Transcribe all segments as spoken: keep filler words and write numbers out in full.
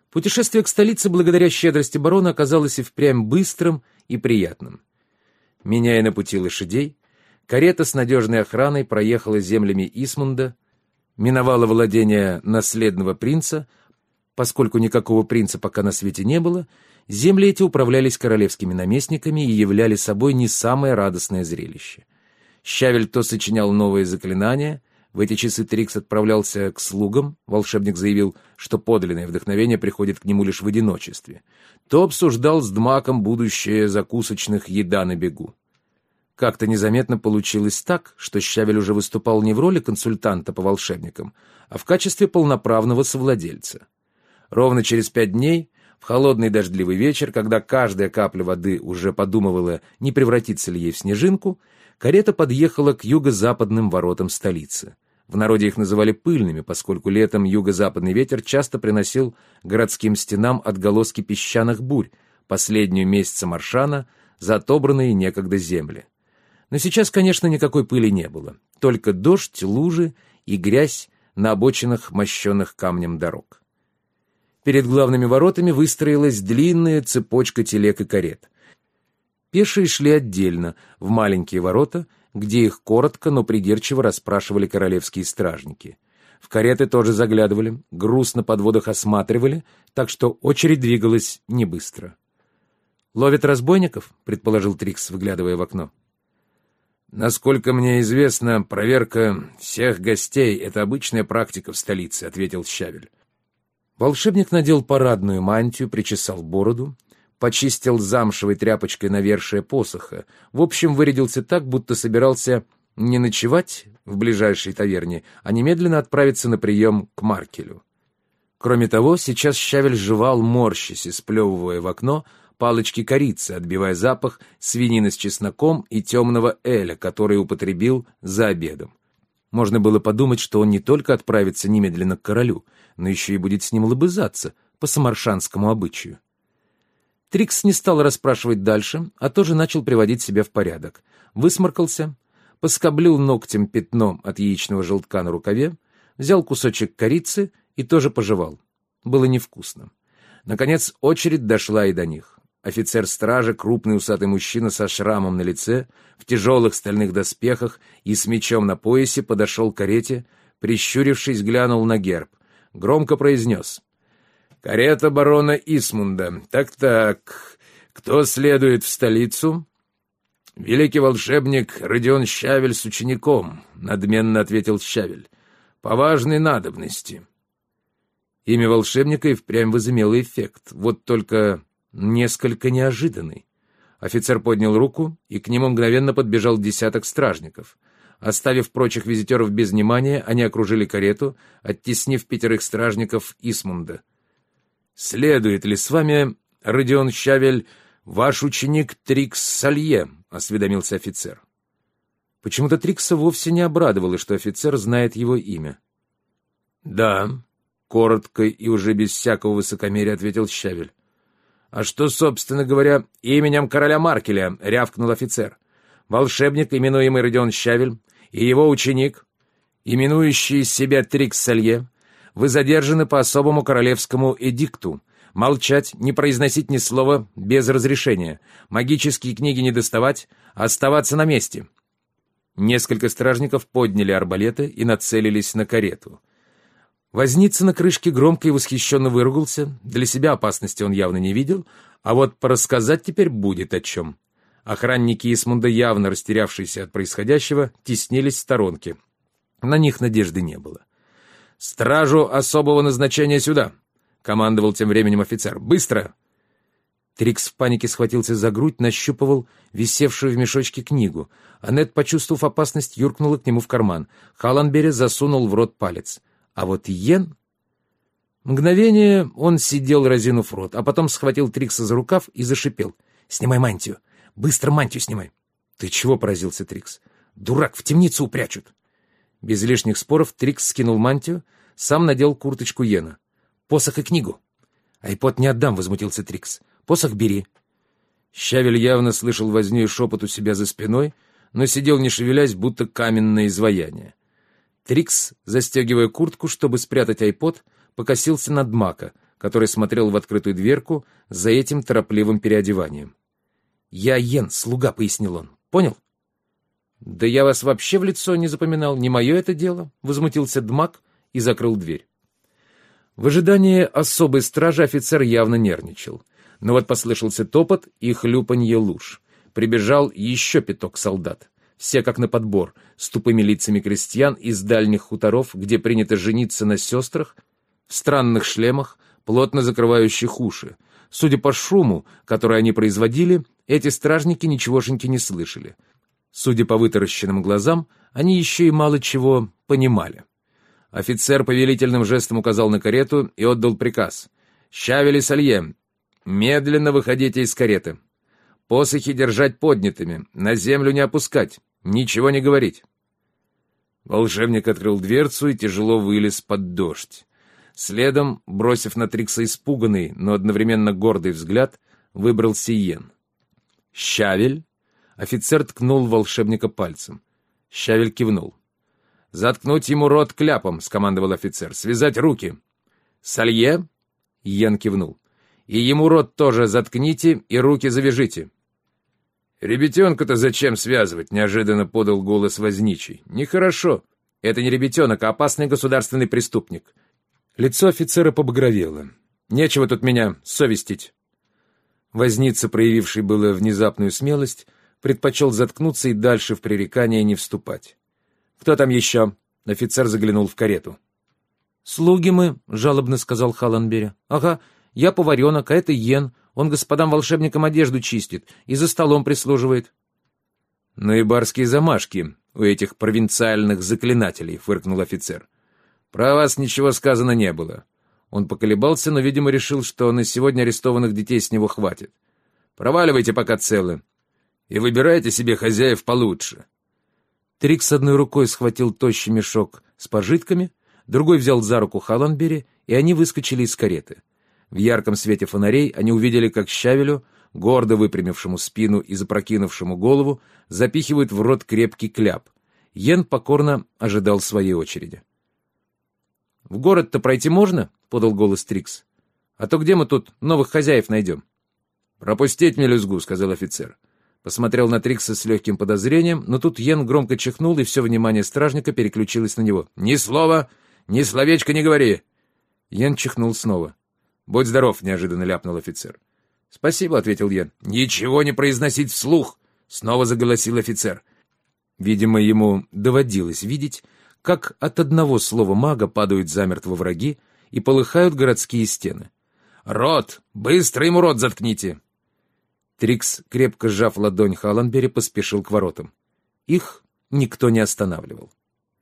Путешествие к столице благодаря щедрости барона оказалось и впрямь быстрым и приятным. Меняя на пути лошадей, карета с надежной охраной проехала землями Исмунда, миновала владения наследного принца. Поскольку никакого принца пока на свете не было, земли эти управлялись королевскими наместниками и являли собой не самое радостное зрелище. Щавель то сочинял новые заклинания. В эти часы Трикс отправлялся к слугам, волшебник заявил, что подлинное вдохновение приходит к нему лишь в одиночестве, то обсуждал с Дмаком будущее закусочных еда на бегу. Как-то незаметно получилось так, что Щавель уже выступал не в роли консультанта по волшебникам, а в качестве полноправного совладельца. Ровно через пять дней, в холодный дождливый вечер, когда каждая капля воды уже подумывала, не превратится ли ей в снежинку, карета подъехала к юго-западным воротам столицы. В народе их называли пыльными, поскольку летом юго-западный ветер часто приносил городским стенам отголоски песчаных бурь, последнюю месяца Маршана, за отобранные некогда земли. Но сейчас, конечно, никакой пыли не было, только дождь, лужи и грязь на обочинах, мощенных камнем дорог. Перед главными воротами выстроилась длинная цепочка телег и карет. Пешие шли отдельно, в маленькие ворота, где их коротко, но придирчиво расспрашивали королевские стражники. В кареты тоже заглядывали, груз на подводах осматривали, так что очередь двигалась не быстро. «Ловят разбойников?» — предположил Трикс, выглядывая в окно. «Насколько мне известно, проверка всех гостей — это обычная практика в столице», — ответил Щавель. Волшебник надел парадную мантию, причесал бороду, почистил замшевой тряпочкой навершие посоха, в общем, вырядился так, будто собирался не ночевать в ближайшей таверне, а немедленно отправиться на прием к Маркелю. Кроме того, сейчас Щавель жевал, морщась и сплевывая в окно палочки корицы, отбивая запах свинины с чесноком и темного эля, который употребил за обедом. Можно было подумать, что он не только отправится немедленно к королю, но еще и будет с ним лобызаться по самаршанскому обычаю. Трикс не стал расспрашивать дальше, а тоже начал приводить себя в порядок. Высморкался, поскоблил ногтем пятно от яичного желтка на рукаве, взял кусочек корицы и тоже пожевал. Было невкусно. Наконец очередь дошла и до них. Офицер стражи, крупный усатый мужчина со шрамом на лице, в тяжелых стальных доспехах и с мечом на поясе, подошел к карете, прищурившись, глянул на герб. Громко произнес: «Карета барона Исмунда. Так-так, кто следует в столицу?» «Великий волшебник Родион Щавель с учеником», — надменно ответил Щавель. «По важной надобности». Имя волшебника и впрямь возымело эффект, вот только несколько неожиданный. Офицер поднял руку, и к нему мгновенно подбежал десяток стражников. Оставив прочих визитеров без внимания, они окружили карету, оттеснив пятерых стражников Исмунда. «Следует ли с вами, Родион Щавель, ваш ученик Трикс Салье?» — осведомился офицер. Почему-то Трикса вовсе не обрадовало, что офицер знает его имя. «Да», — коротко и уже без всякого высокомерия ответил Щавель. «А что, собственно говоря, именем короля Маркеля?» — рявкнул офицер. «Волшебник, именуемый Родион Щавель, и его ученик, именующий себя Трикс Салье, вы задержаны по особому королевскому эдикту. Молчать, не произносить ни слова без разрешения, магические книги не доставать, оставаться на месте». Несколько стражников подняли арбалеты и нацелились на карету. Возница на крышке громко и восхищенно выругался. Для себя опасности он явно не видел, а вот порассказать теперь будет о чем. Охранники Исмунда, явно растерявшиеся от происходящего, теснились в сторонке. На них надежды не было. «Стражу особого назначения сюда!» — командовал тем временем офицер. «Быстро!» Трикс в панике схватился за грудь, нащупывал висевшую в мешочке книгу. Аннет, почувствовав опасность, юркнула к нему в карман. Халанбери засунул в рот палец. А вот Йен... Мгновение он сидел, разинув рот, а потом схватил Трикса за рукав и зашипел. «Снимай мантию! Быстро мантию снимай!» «Ты чего?» — поразился Трикс. «Дурак, в темницу упрячут!» Без лишних споров Трикс скинул мантию, сам надел курточку Йена. «Посох и книгу!» «Айпод не отдам!» — возмутился Трикс. «Посох бери!» Щавель явно слышал возню и шепот у себя за спиной, но сидел, не шевелясь, будто каменное изваяние. Трикс, застегивая куртку, чтобы спрятать айпод, покосился на Дмака, который смотрел в открытую дверку за этим торопливым переодеванием. «Я Йен, слуга», — пояснил он. «Понял?» «Да я вас вообще в лицо не запоминал, не мое это дело», — возмутился Дмак и закрыл дверь. В ожидании особой стражи офицер явно нервничал. Но вот послышался топот и хлюпанье луж. Прибежал еще пяток солдат. Все как на подбор, с тупыми лицами крестьян из дальних хуторов, где принято жениться на сестрах, в странных шлемах, плотно закрывающих уши. Судя по шуму, который они производили, эти стражники ничегошеньки не слышали. Судя по вытаращенным глазам, они еще и мало чего понимали. Офицер повелительным жестом указал на карету и отдал приказ. «Щавель и Салье, медленно выходите из кареты. Посохи держать поднятыми, на землю не опускать, ничего не говорить». Волшебник открыл дверцу и тяжело вылез под дождь. Следом, бросив на Трикса испуганный, но одновременно гордый взгляд, выбрался Йен. «Щавель?» Офицер ткнул волшебника пальцем. Щавель кивнул. «Заткнуть ему рот кляпом», — скомандовал офицер. «Связать руки». «Салье?» — Йен кивнул. «И ему рот тоже заткните и руки завяжите». «Ребятенка-то зачем связывать?» — неожиданно подал голос возничий. «Нехорошо. Это не ребятенок, а опасный государственный преступник». Лицо офицера побагровело. «Нечего тут меня совестить». Возница, проявивший было внезапную смелость, предпочел заткнуться и дальше в пререкание не вступать. «Кто там еще?» — офицер заглянул в карету. «Слуги мы», — жалобно сказал Халанбери. «Ага, я поваренок, а это Йен. Он господам волшебникам одежду чистит и за столом прислуживает». «Ну и барские замашки у этих провинциальных заклинателей», — фыркнул офицер. «Про вас ничего сказано не было». Он поколебался, но, видимо, решил, что на сегодня арестованных детей с него хватит. «Проваливайте, пока целы, и выбирайте себе хозяев получше». Трикс одной рукой схватил тощий мешок с пожитками, другой взял за руку Халанбери, и они выскочили из кареты. В ярком свете фонарей они увидели, как Щавелю, гордо выпрямившему спину и запрокинувшему голову, запихивают в рот крепкий кляп. Йен покорно ожидал своей очереди. «В город-то пройти можно?» — подал голос Трикс. «А то где мы тут новых хозяев найдем?» «Пропустить мелюзгу», — сказал офицер. Посмотрел на Трикса с легким подозрением, но тут Йен громко чихнул, и все внимание стражника переключилось на него. «Ни слова, ни словечко не говори!» Йен чихнул снова. «Будь здоров», — неожиданно ляпнул офицер. «Спасибо», — ответил Йен. «Ничего не произносить вслух», — снова заголосил офицер. Видимо, ему доводилось видеть, как от одного слова мага падают замертво враги и полыхают городские стены. «Рот! Быстро ему рот заткните!» Трикс, крепко сжав ладонь Халанбери, поспешил к воротам. Их никто не останавливал.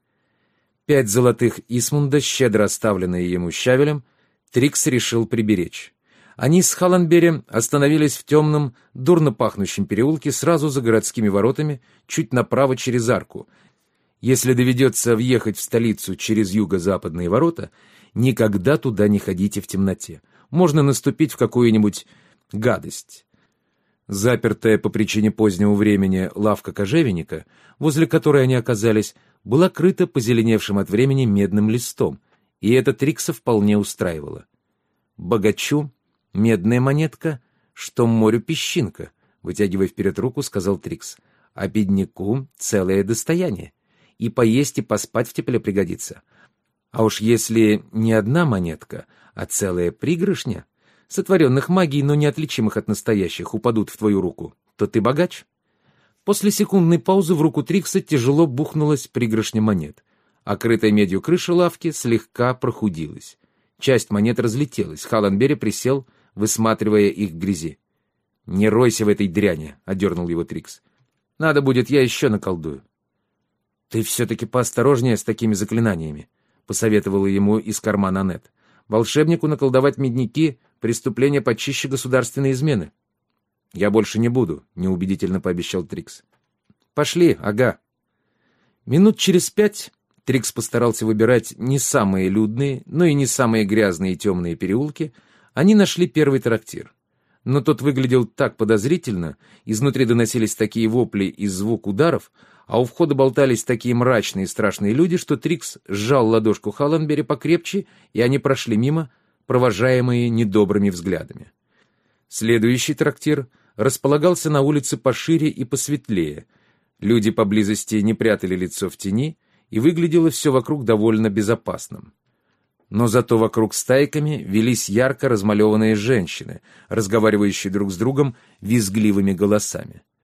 Пять золотых Исмунда, щедро оставленные ему Щавелем, Трикс решил приберечь. Они с Халанбери остановились в темном, дурно пахнущем переулке сразу за городскими воротами, чуть направо через арку. Если доведется въехать в столицу через юго-западные ворота, никогда туда не ходите в темноте. Можно наступить в какую-нибудь гадость. Запертая по причине позднего времени лавка кожевенника, возле которой они оказались, была крыта позеленевшим от времени медным листом, и это Трикса вполне устраивало. «Богачу медная монетка, что морю песчинка», — вытягивая вперед руку, сказал Трикс, «а бедняку целое достояние, и поесть и поспать в тепле пригодится. А уж если не одна монетка, а целая пригоршня, сотворенных магией, но неотличимых от настоящих, упадут в твою руку, то ты богач». После секундной паузы в руку Трикса тяжело бухнулась пригоршня монет, а крытая медью крыша лавки слегка прохудилась. Часть монет разлетелась, Халанбери присел, высматривая их в грязи. «Не ройся в этой дряни», — одернул его Трикс. «Надо будет, я еще наколдую». «Ты все-таки поосторожнее с такими заклинаниями», — посоветовала ему из кармана Аннет. «Волшебнику наколдовать медники — преступление почище государственной измены». «Я больше не буду», — неубедительно пообещал Трикс. «Пошли, ага». Минут через пять Трикс постарался выбирать не самые людные, но и не самые грязные и темные переулки. Они нашли первый трактир. Но тот выглядел так подозрительно, изнутри доносились такие вопли и звук ударов, а у входа болтались такие мрачные и страшные люди, что Трикс сжал ладошку Халанбери покрепче, и они прошли мимо, провожаемые недобрыми взглядами. Следующий трактир располагался на улице пошире и посветлее. Люди поблизости не прятали лицо в тени, и выглядело все вокруг довольно безопасным. Но зато вокруг стайками велись ярко размалеванные женщины, разговаривающие друг с другом визгливыми голосами.